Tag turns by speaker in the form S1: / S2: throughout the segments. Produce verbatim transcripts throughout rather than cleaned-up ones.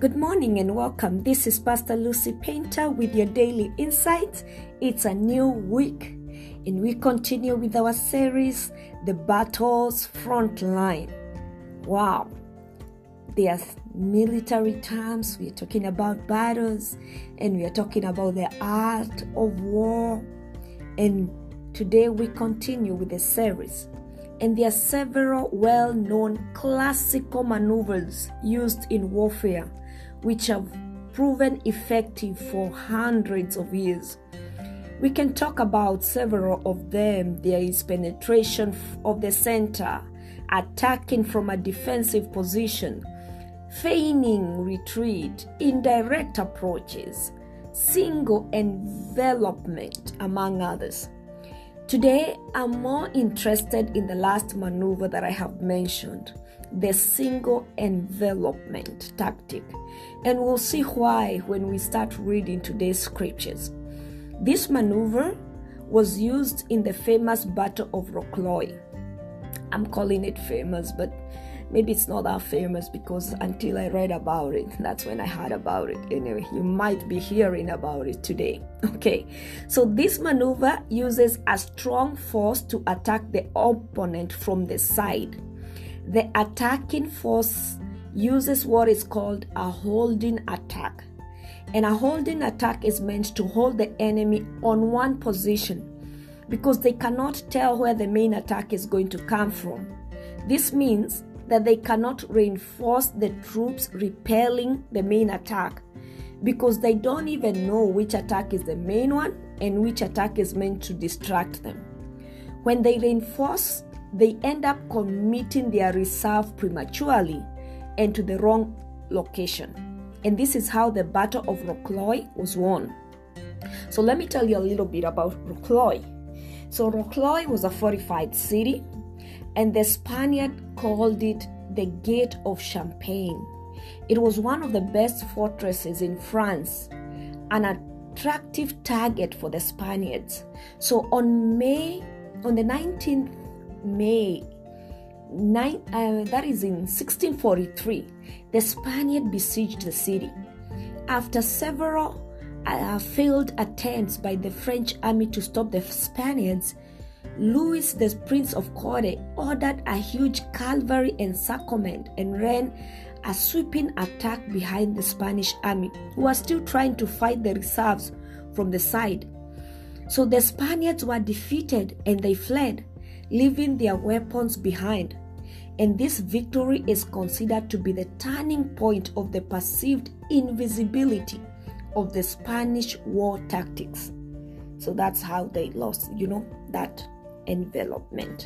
S1: Good morning and welcome. This is Pastor Lucy Painter with your daily insights. It's a new week and we continue with our series, The Battles Frontline. Wow. There are military terms. We are talking about battles and we are talking about the art of war. And today we continue with the series. And there are several well-known classical maneuvers used in warfare which have proven effective for hundreds of years. We can talk about several of them. There is penetration of the center, attacking from a defensive position, feigning retreat, indirect approaches, single envelopment, among others. Today, I'm more interested in the last maneuver that I have mentioned, the single envelopment tactic. And we'll see why when we start reading today's scriptures. This maneuver was used in the famous Battle of Rocroi. I'm calling it famous, but maybe it's not that famous because until I read about it, that's when I heard about it. Anyway, you might be hearing about it today. Okay, so this maneuver uses a strong force to attack the opponent from the side. The attacking force uses what is called a holding attack. And a holding attack is meant to hold the enemy on one position because they cannot tell where the main attack is going to come from. This means that they cannot reinforce the troops repelling the main attack because they don't even know which attack is the main one and which attack is meant to distract them. When they reinforce, they end up committing their reserve prematurely and to the wrong location. And this is how the Battle of Rocroi was won. So let me tell you a little bit about Rocroi. So Rocroi was a fortified city, and the Spaniard called it the Gate of Champagne. It was one of the best fortresses in France, an attractive target for the Spaniards. So on May, on the nineteenth of May, Nine, uh, that is in sixteen forty-three, the Spaniard besieged the city. After several uh, failed attempts by the French army to stop the Spaniards, Louis, the Prince of Conde, ordered a huge cavalry encirclement and ran a sweeping attack behind the Spanish army, who was still trying to fight the reserves from the side. So the Spaniards were defeated and they fled, leaving their weapons behind. And this victory is considered to be the turning point of the perceived invisibility of the Spanish war tactics. So that's how they lost, you know, that envelopment.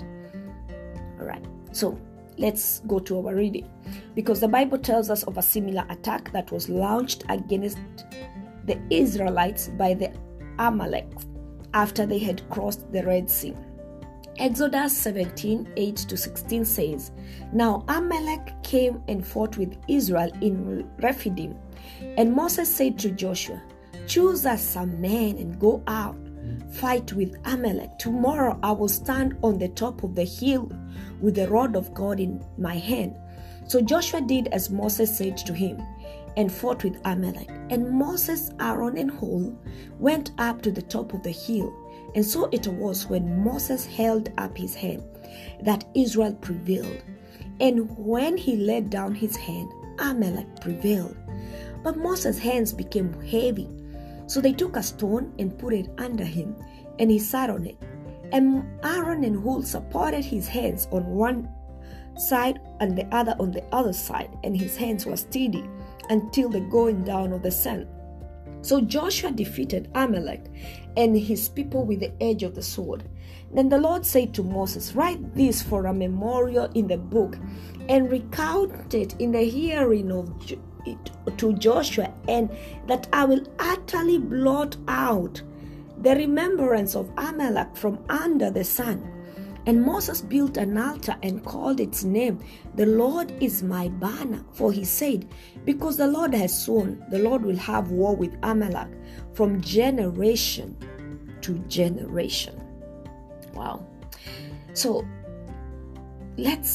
S1: All right, so let's go to our reading, because the Bible tells us of a similar attack that was launched against the Israelites by the Amalek after they had crossed the Red Sea. Exodus seventeen, eight to sixteen says, Now Amalek came and fought with Israel in Rephidim. And Moses said to Joshua, Choose us some men and go out, fight with Amalek. Tomorrow I will stand on the top of the hill with the rod of God in my hand. So Joshua did as Moses said to him, and fought with Amalek. And Moses, Aaron, and Hur went up to the top of the hill. And so it was when Moses held up his hand that Israel prevailed. And when he laid down his hand, Amalek prevailed. But Moses' hands became heavy. So they took a stone and put it under him, and he sat on it. And Aaron and Hur supported his hands on one side and the other on the other side, and his hands were steady until the going down of the sun. So Joshua defeated Amalek and his people with the edge of the sword. Then the Lord said to Moses, Write this for a memorial in the book, and recount it in the hearing of jo- it, to Joshua, and that I will utterly blot out the remembrance of Amalek from under the sun. And Moses built an altar and called its name, The Lord is my banner. For he said, Because the Lord has sworn, the Lord will have war with Amalek from generation to generation. Wow. So let's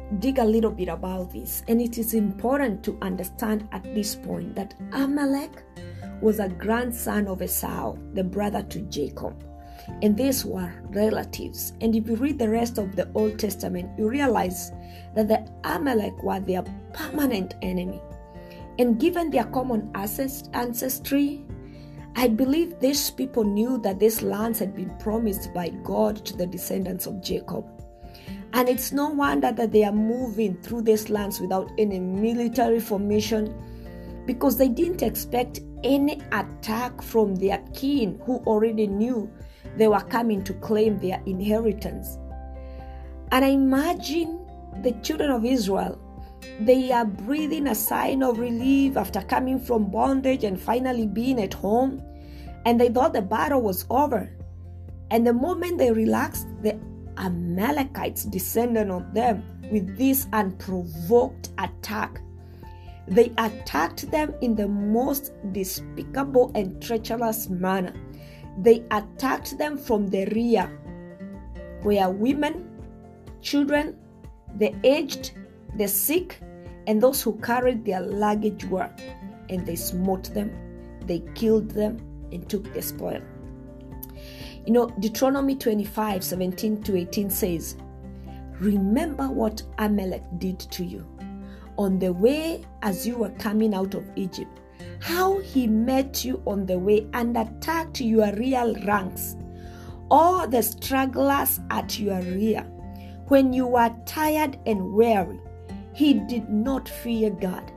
S1: dig a little bit about this, and it is important to understand at this point that Amalek was a grandson of Esau, the brother to Jacob. And these were relatives. And if you read the rest of the Old Testament, you realize that the Amalek were their permanent enemy. And given their common ancestry, I believe these people knew that these lands had been promised by God to the descendants of Jacob. And it's no wonder that they are moving through these lands without any military formation, because they didn't expect any attack from their kin who already knew they were coming to claim their inheritance. And I imagine the children of Israel, they are breathing a sign of relief after coming from bondage and finally being at home. And they thought the battle was over. And the moment they relaxed, the Amalekites descended on them with this unprovoked attack. They attacked them in the most despicable and treacherous manner. They attacked them from the rear, where women, children, the aged, the sick, and those who carried their luggage were. And they smote them, they killed them, and took the spoil. You know, Deuteronomy twenty-five, seventeen to eighteen says, "Remember what Amalek did to you on the way as you were coming out of Egypt, how he met you on the way and attacked your rear ranks, all the stragglers at your rear. When you were tired and weary, he did not fear God."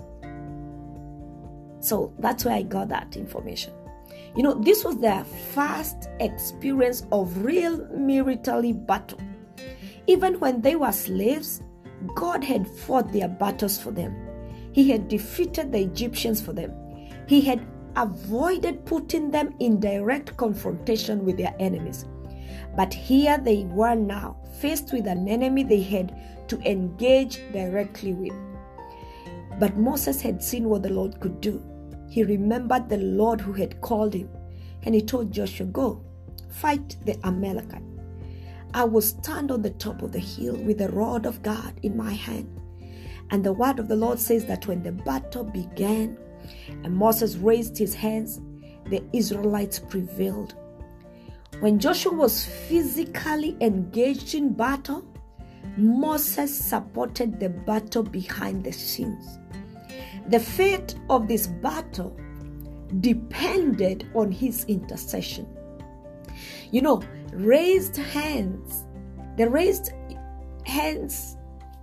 S1: So that's where I got that information. You know, this was their first experience of real military battle. Even when they were slaves, God had fought their battles for them. He had defeated the Egyptians for them. He had avoided putting them in direct confrontation with their enemies. But here they were now, faced with an enemy they had to engage directly with. But Moses had seen what the Lord could do. He remembered the Lord who had called him, and he told Joshua, "Go, fight the Amalekite. I will stand on the top of the hill with the rod of God in my hand." And the word of the Lord says that when the battle began and Moses raised his hands, the Israelites prevailed. When Joshua was physically engaged in battle, Moses supported the battle behind the scenes. The fate of this battle depended on his intercession. You know, raised hands, the raised hands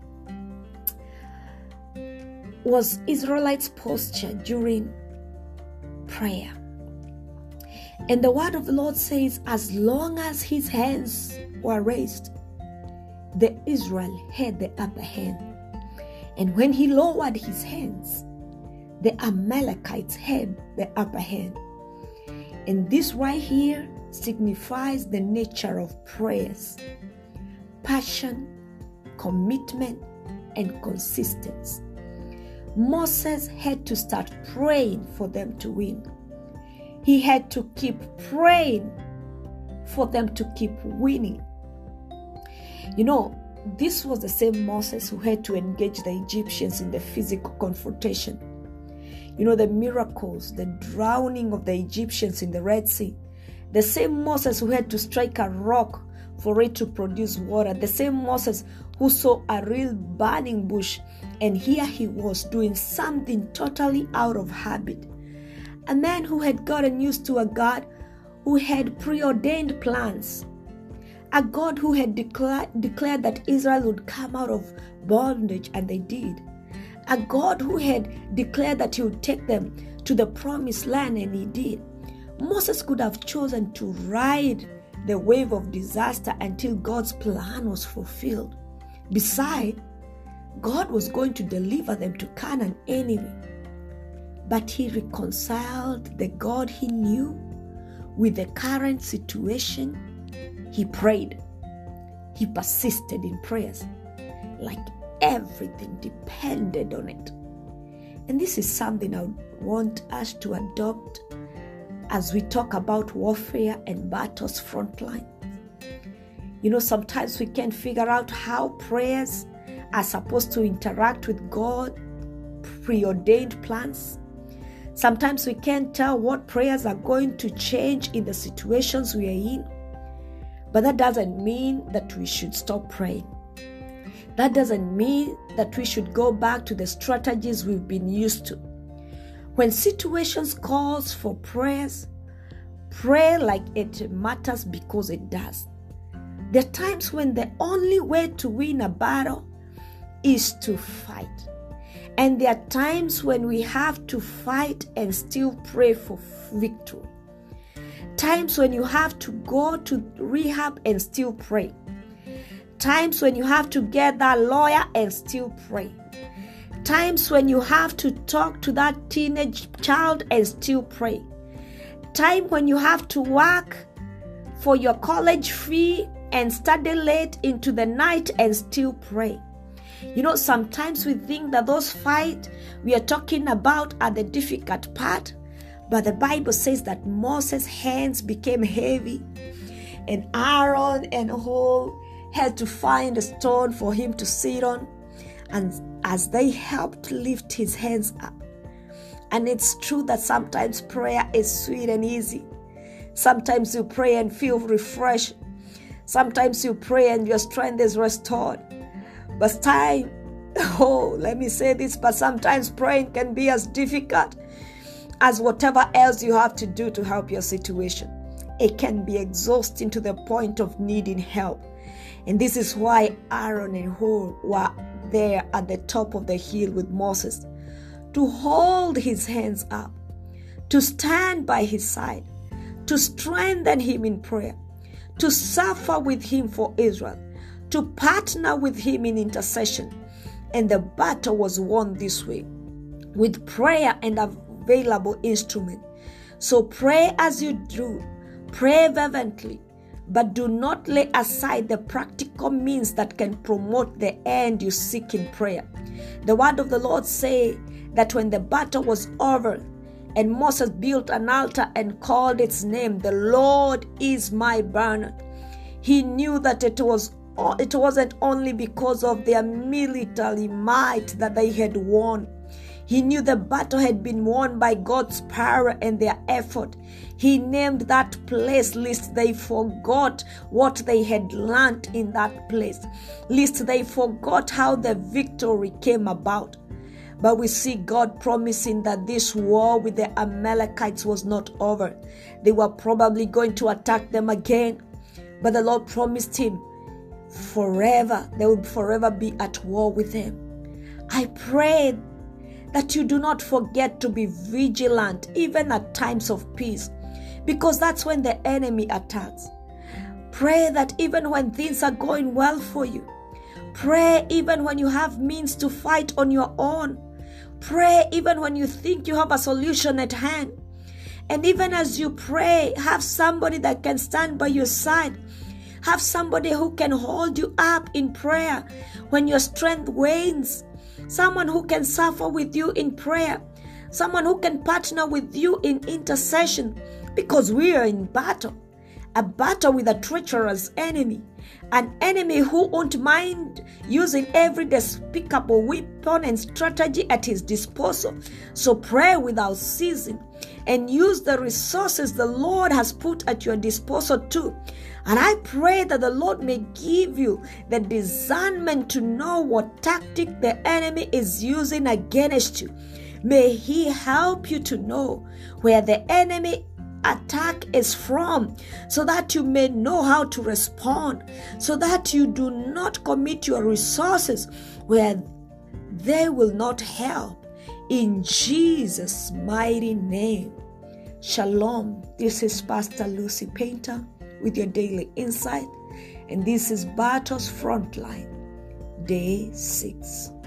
S1: was Israelites' posture during prayer. And the word of the Lord says, as long as his hands were raised, the Israel had the upper hand. And when he lowered his hands, the Amalekites had the upper hand. And this right here signifies the nature of prayers: passion, commitment, and consistency. Moses had to start praying for them to win. He had to keep praying for them to keep winning. You know, this was the same Moses who had to engage the Egyptians in the physical confrontation. You know, the miracles, the drowning of the Egyptians in the Red Sea. The same Moses who had to strike a rock for it to produce water. The same Moses who saw a real burning bush, and here he was doing something totally out of habit. A man who had gotten used to a God who had preordained plans. A God who had declared, declared that Israel would come out of bondage, and they did. A God who had declared that he would take them to the promised land, and he did. Moses could have chosen to ride the wave of disaster until God's plan was fulfilled. Besides, God was going to deliver them to Canaan anyway. But he reconciled the God he knew with the current situation. He prayed. He persisted in prayers, like everything depended on it. And this is something I want us to adopt as we talk about warfare and battles frontline. You know, sometimes we can't figure out how prayers are supposed to interact with God preordained plans. Sometimes we can't tell what prayers are going to change in the situations we are in. But that doesn't mean that we should stop praying. That doesn't mean that we should go back to the strategies we've been used to. When situations calls for prayers, pray like it matters because it does. There are times when the only way to win a battle is to fight. And there are times when we have to fight and still pray for victory. Times when you have to go to rehab and still pray. Times when you have to get that lawyer and still pray. Times when you have to talk to that teenage child and still pray. Time when you have to work for your college fee and study late into the night and still pray. You know, sometimes we think that those fights we are talking about are the difficult part, but the Bible says that Moses' hands became heavy, and Aaron and Hur had to find a stone for him to sit on, and as they helped lift his hands up. And it's true that sometimes prayer is sweet and easy. Sometimes you pray and feel refreshed. Sometimes you pray and your strength is restored. But time, oh, let me say this, but sometimes praying can be as difficult as whatever else you have to do to help your situation. It can be exhausting to the point of needing help. And this is why Aaron and Hur were there at the top of the hill with Moses, to hold his hands up, to stand by his side, to strengthen him in prayer, to suffer with him for Israel, to partner with him in intercession. And the battle was won this way, with prayer and available instrument. So pray as you do, pray fervently, but do not lay aside the practical means that can promote the end you seek in prayer. The word of the Lord say that when the battle was over and Moses built an altar and called its name, "The Lord is my banner," he knew that it was it wasn't only because of their military might that they had won. He knew the battle had been won by God's power and their effort. He named that place, lest they forgot what they had learned in that place, lest they forgot how the victory came about. But we see God promising that this war with the Amalekites was not over. They were probably going to attack them again. But the Lord promised him forever, they would forever be at war with them. I pray that you do not forget to be vigilant even at times of peace, because that's when the enemy attacks. Pray that even when things are going well for you, pray even when you have means to fight on your own, pray even when you think you have a solution at hand. And even as you pray, have somebody that can stand by your side. Have somebody who can hold you up in prayer when your strength wanes. Someone who can suffer with you in prayer. Someone who can partner with you in intercession. Because we are in battle. A battle with a treacherous enemy. An enemy who won't mind using every despicable weapon and strategy at his disposal. So pray without ceasing. And use the resources the Lord has put at your disposal too. And I pray that the Lord may give you the discernment to know what tactic the enemy is using against you. May he help you to know where the enemy attack is from, so that you may know how to respond, so that you do not commit your resources where they will not help. In Jesus' mighty name. Shalom. This is Pastor Lucy Painter with your daily insight. And this is Battles Frontline, day six.